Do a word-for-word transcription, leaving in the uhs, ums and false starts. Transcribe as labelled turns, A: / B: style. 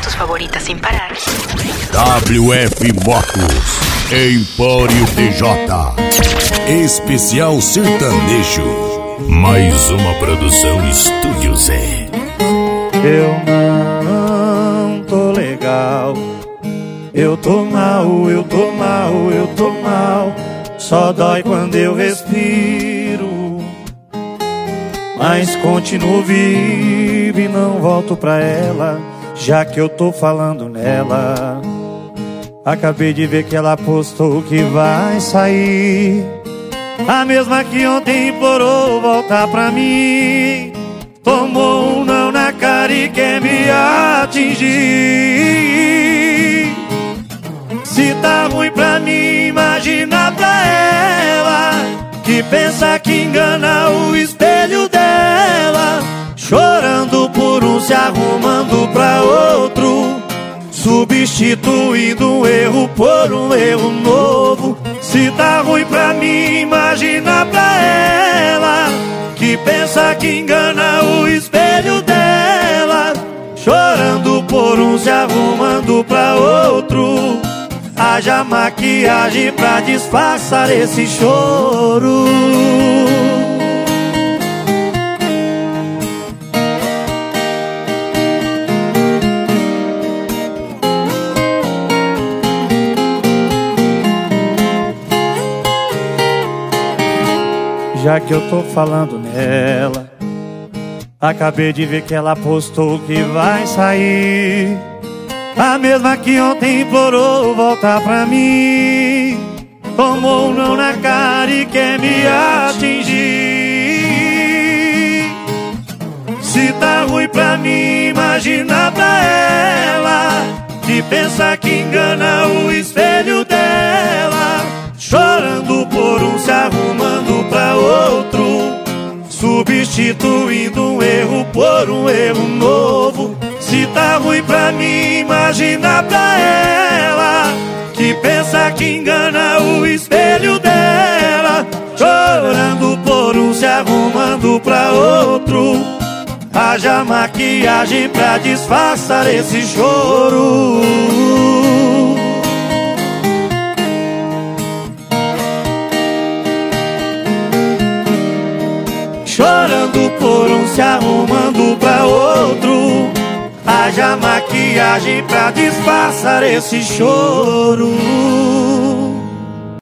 A: tus favoritas sin parar.
B: W F Motos, Empório T J, Especial Sertanejo. Mais uma produção Estúdio Z.
C: Eu não tô legal, eu tô mal, eu tô mal, eu tô mal. Só dói quando eu respiro, mas continuo vivo e não volto pra ela, já que eu tô falando nela. Acabei de ver que ela postou que vai sair, a mesma que ontem implorou voltar pra mim. Tomou um não na cara e quer me atingir. Se tá ruim pra mim, imagina pra ela, que pensa que engana o espelho dela. Chorando por um, se arrumando pra outro, substituindo um erro por um erro novo. Se tá ruim pra mim, imagina pra ela, que pensa que engana o espelho dela. Chorando por um, se arrumando pra outro, haja maquiagem pra disfarçar esse choro. Já que eu tô falando nela, acabei de ver que ela postou que vai sair, a mesma que ontem implorou voltar pra mim. Tomou um não na cara e quer me atingir. Se tá ruim pra mim, imagina pra ela, que pensa que engana o espelho dela. Chorando por um, se arrumando pra outro, substituindo um erro por um erro novo. Se tá ruim pra mim, imagina pra ela, que pensa que engana o espelho dela. Chorando por um, se arrumando pra outro, haja maquiagem pra disfarçar esse choro. Chorando por um, se arrumando pra outro, haja maquiagem pra disfarçar esse choro.